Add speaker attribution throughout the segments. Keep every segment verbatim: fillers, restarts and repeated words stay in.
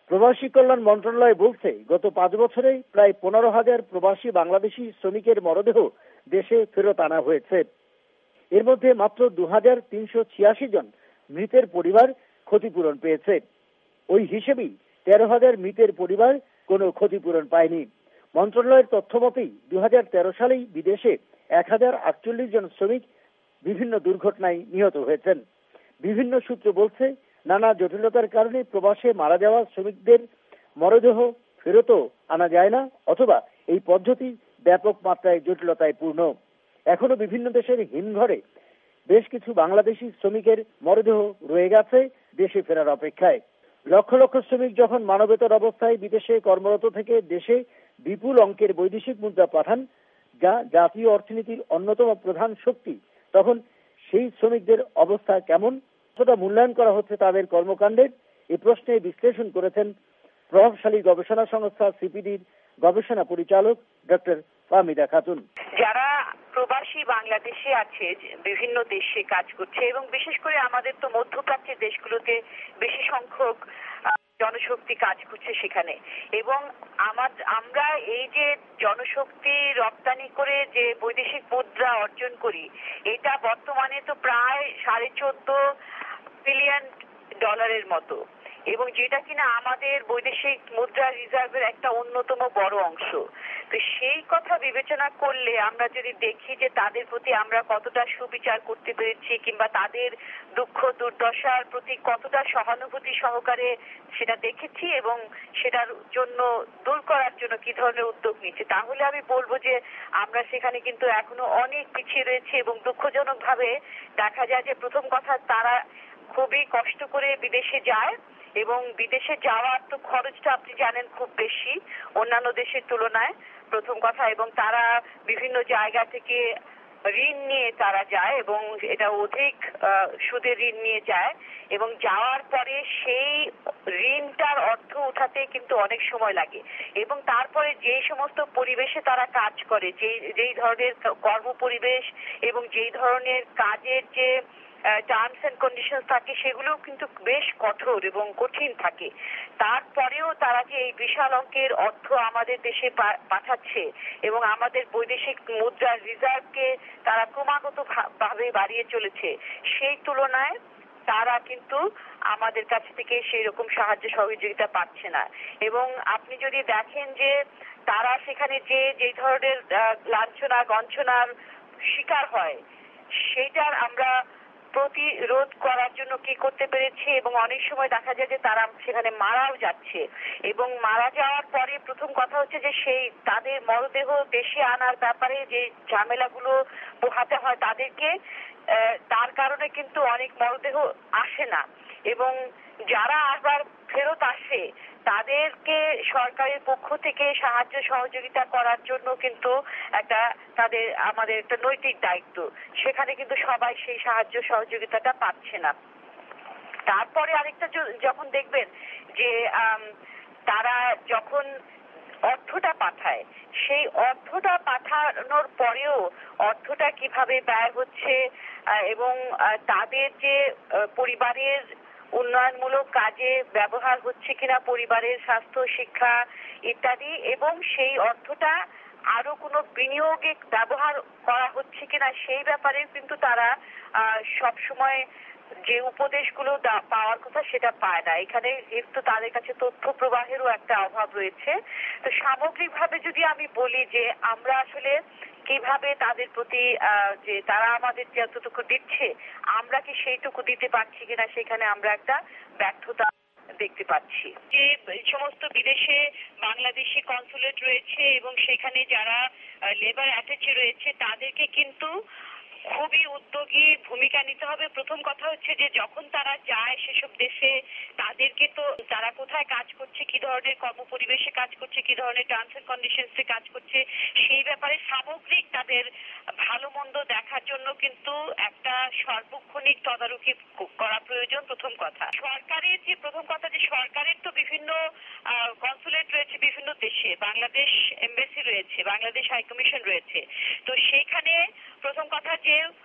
Speaker 1: প্রবাসী কল্যাণ মন্ত্রণালয় বলছে, গত পাঁচ বছরে প্রায় পনেরো হাজার প্রবাসী বাংলাদেশি শ্রমিকের মরদেহ দেশে ফেরত আনা হয়েছে। এর মধ্যে মাত্র দু হাজার তিনশো ছিয়াশি জন মৃতের পরিবার ক্ষতিপূরণ পেয়েছে। ওই হিসেবেই তেরো হাজার মৃতের পরিবার কোনো ক্ষতিপূরণ পায়নি। মন্ত্রণালয়ের তথ্য মতেই দু হাজার তেরো সালেই বিদেশে এক হাজার আটচল্লিশ জন শ্রমিক বিভিন্ন দুর্ঘটনায় নিহত হয়েছেন। বিভিন্ন সূত্র বলছে, নানা জটিলতার কারণে প্রবাসে মারা যাওয়া শ্রমিকদের মরদেহ ফেরতও আনা যায় না, অথবা এই পদ্ধতি ব্যাপক মাত্রায় জটিলতায় পূর্ণ। এখনো বিভিন্ন দেশের হিমঘরে বেশ কিছু বাংলাদেশি শ্রমিকের মরদেহ রয়ে গেছে দেশে ফেরার অপেক্ষায়। লক্ষ লক্ষ শ্রমিক যখন মানবেতর অবস্থায় বিদেশে কর্মরত থেকে দেশে বিপুল অঙ্কের বৈদেশিক মুদ্রা পাঠান, যা জাতীয় অর্থনীতির অন্যতম প্রধান শক্তি, তখন সেই শ্রমিকদের অবস্থা কেমন, কতটা মূল্যায়ন করা হচ্ছে তাদের কর্মকাণ্ডের, এই প্রশ্নে বিশ্লেষণ করেছেন প্রভাবশালী গবেষণা সংস্থা সিপিডির গবেষণা পরিচালক ডক্টর ফাহমিদা খাতুন।
Speaker 2: যারা প্রবাসী বাংলাদেশে আছে, বিভিন্ন দেশে কাজ করছে, এবং বিশেষ করে আমাদের তো মধ্যপ্রাচ্যের দেশগুলোতে বেশি সংখ্যক জনশক্তি কাজ করছে সেখানে, এবং আমার আমরা এই যে জনশক্তি রপ্তানি করে যে বৈদেশিক মুদ্রা অর্জন করি, এটা বর্তমানে তো প্রায় সাড়ে চোদ্দ বিলিয়ন ডলারের মতো, এবং যেটা কিনা আমাদের বৈদেশিক মুদ্রা রিজার্ভের একটা অন্যতম বড় অংশ। তো সেই কথা বিবেচনা করলে আমরা যদি দেখি যে তাদের প্রতি আমরা কতটা সুবিচার করতে পেরেছি, কিংবা তাদের দুঃখ দুর্দশার প্রতি কতটা সহানুভূতি সহকারে সেটা দেখেছি, এবং সেটার জন্য দূর করার জন্য কি ধরনের উদ্যোগ নিচ্ছে, তাহলে আমি বলবো যে আমরা সেখানে কিন্তু এখনো অনেক পিছিয়ে রয়েছে। এবং দুঃখজনক ভাবে দেখা যায় যে প্রথম কথা, তারা খুবই কষ্ট করে বিদেশে যায়, এবং বিদেশে যাওয়ার তো খরচটা আপনি জানেন খুব বেশি অন্যান্য দেশের তুলনায়, প্রথম কথা। এবং তারা বিভিন্ন জায়গা থেকে ঋণ নিয়ে তারা যায়, এবং এটা অধিক সুদে ঋণ নিয়ে যায়, এবং যাওয়ার পরে সেই ঋণটার অর্থ উঠাতে কিন্তু অনেক সময় লাগে। এবং তারপরে যে সমস্ত পরিবেশে তারা কাজ করে, যে যেই ধরনের কর্ম পরিবেশ এবং যেই ধরনের কাজের যে টার্মস এন্ড কন্ডিশন থাকে, সেগুলো কিন্তু বেশ কঠোর এবং কঠিন থাকে। তারপরেও তারা যে এই বিশাল অঙ্কের অর্থ আমাদের দেশে পাঠাচ্ছে, এবং আমাদের বৈদেশিক মুদ্রার রিজার্ভকে তারা ক্রমাগত ভাবে বাড়িয়ে চলেছে, সেই তুলনায় তারা কিন্তু আমাদের কাছ থেকে সেই রকম সাহায্য সহযোগিতা পাচ্ছে না। এবং আপনি যদি দেখেন যে তারা সেখানে যে যেই ধরনের লাঞ্ছনা গঞ্ছনার শিকার হয়, সেইটার আমরা প্রতিরোধ করার জন্য কি করতে পেরেছি, এবং অনেক সময় দেখা যায় যে তারা সেখানে মারাও যাচ্ছে, এবং মারা যাওয়ার পরে প্রথম কথা হচ্ছে যে সেই তাদের মরদেহ দেশে আনার ব্যাপারে যে ঝামেলাগুলো পোহাতে হয় তাদেরকে, তার কারণে কিন্তু অনেক মরদেহ আসে না, এবং যারা আবার ফেরত আসে তাদেরকে সরকারের পক্ষ থেকে সাহায্য সহযোগিতা করার জন্য কিন্তু একটা তাদের আমাদের একটা নৈতিক দায়িত্ব, সেখানে কিন্তু সবাই সেই সাহায্য সহযোগিতাটা পাচ্ছে না। তারপরে আরেকটা যখন দেখবেন যে তারা যখন অর্থটা পাঠায়, সেই অর্থটা পাঠানোর পরেও অর্থটা কিভাবে ব্যয় হচ্ছে, এবং তাদের যে পরিবারের উন্নয়নমূলক কাজে ব্যবহার হচ্ছে কিনা, পরিবারের স্বাস্থ্য শিক্ষা ইত্যাদি, এবং সেই অর্থটা আরো কোনো বিনিয়োগে ব্যবহার করা হচ্ছে কিনা, সেই ব্যাপারে কিন্তু তারা সব সময় যে উপদেশগুলো পাওয়ার কথা সেটা পায় না। এখানে একটু তাদের কাছে তথ্য প্রবাহেরও একটা অভাব রয়েছে। তো সামগ্রিকভাবে যদি আমি বলি যে আমরা আসলে কিভাবে তাদের প্রতি যে তারা আমাদের যতটুকু দিচ্ছে আমরা কি সেইটুকু দিতে পারছি কিনা, সেখানে আমরা একটা ব্যর্থতা দেখতে পাচ্ছি। যে সমস্ত বিদেশে বাংলাদেশি কনসুলেট রয়েছে এবং সেখানে যারা লেবার অ্যাটাচি রয়েছে তাদেরকে কিন্তু খুবই উদ্যোগী ভূমিকা নিতে হবে। প্রথম কথা হচ্ছে যে যখন তারা যায় সেসব দেশে তাদেরকে তো তারা কোথায় কাজ করছে, কি ধরনের কর্মপরিবেশে কাজ করছে, কি ধরনের টার্মস এন্ড কন্ডিশনসে কাজ করছে, সেই ব্যাপারে সামগ্রিক তাদের ভালো মন্দ দেখার জন্য কিন্তু একটা সার্বক্ষণিক তদারকি করা প্রয়োজন। প্রথম কথা সরকারের যে প্রথম কথা যে সরকারের তো বিভিন্ন কনসুলেট রয়েছে বিভিন্ন দেশে, বাংলাদেশ এমবাসি রয়েছে, বাংলাদেশ হাইকমিশন রয়েছে। তো সেইখানে প্রথম কথা যে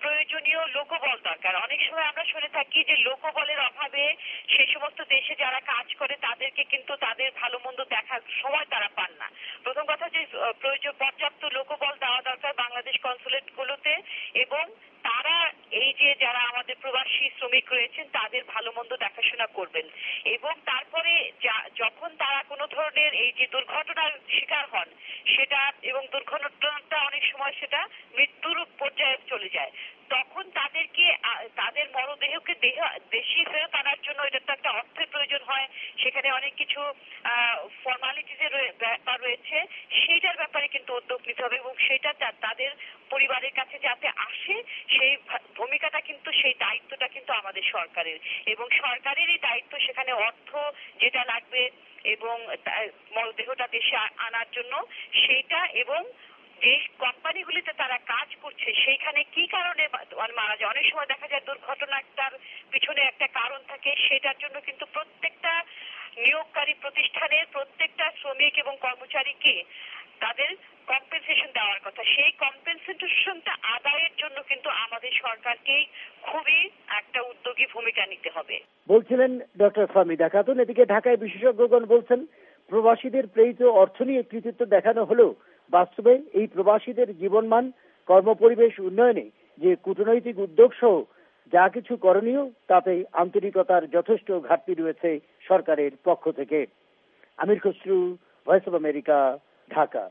Speaker 2: প্রয়োজনীয় লোকবল দরকার। অনেক সময় আমরা শুনে থাকি যে লোকবলের অভাবে সেই সমস্ত দেশে যারা কাজ করে তাদেরকে কিন্তু তাদের ভালো মন্দ দেখার সময় তারা পান না। প্রথম কথা যে প্রয়োজন পর্যাপ্ত লোকবল দেওয়া দরকার বাংলাদেশ কনসুলেট গুলোতে, এবং তারা এই যে যারা আমাদের প্রবাসী শ্রমিক রয়েছেন তাদের ভালো মন্দ দেখাশোনা করবেন, এবং তারপরে যখন তারা কোনো ধরনের এই যে দুর্ঘটনার শিকার হন সেটা, এবং দুর্ঘটনাটা অনেক সময় সেটা মৃত্যুর পর্যায়ে চলে যায়, তখন তাদেরকে তাদের মরদেহকে দেহ দেশে ফেরত আনার জন্য এটা তো একটা অর্থের প্রয়োজন হয়, সেখানে অনেক কিছু ফর্মালিটিজের ব্যাপার রয়েছে, সেইটার ব্যাপারে কিন্তু উদ্যোগ নিতে হবে, এবং সেটা তাদের পরিবারের কাছে যাতে আসে সেই ভূমিকাটা কিন্তু, সেই দায়িত্বটা কিন্তু আমাদের সরকারের, এবং সরকারেরই দায়িত্ব সেখানে অর্থ যেটা লাগবে এবং মরদেহটা দেশে আনার জন্য সেইটা, এবং যে কোম্পানিগুলিতে তারা কাজ করছে সেইখানে কি কারণে মারা যায়। অনেক সময় দেখা যায় দুর্ঘটনাটার পিছনে একটা কারণ থাকে, সেটার জন্য কিন্তু প্রত্যেকটা নিয়োগকারী প্রতিষ্ঠানের প্রত্যেকটা শ্রমিক এবং কর্মচারীকে তাদের কম্পেনসেশন দেওয়ার কথা। সেই কম্পেনসেশনটা আদায়ের জন্য কিন্তু আমাদের সরকারকেই খুবই একটা উদ্যোগী ভূমিকা নিতে হবে
Speaker 1: বলছিলেন ডক্টর ফাহমিদা খাতুন। এদিকে ঢাকায় বিশেষজ্ঞগণ বলছেন, প্রবাসীদের প্রেরিত অর্থ নিয়ে কৃতিত্ব দেখানো হলেও বাস্তবে এই প্রবাসীদের জীবনমান, কর্মপরিবেশ উন্নয়নে যে কূটনৈতিক উদ্যোগ সহ যা কিছু করণীয় তাতে আন্তরিকতার যথেষ্ট ঘাটতি রয়েছে সরকারের পক্ষ থেকে। Amir Khasru, Voice of America, Dhaka.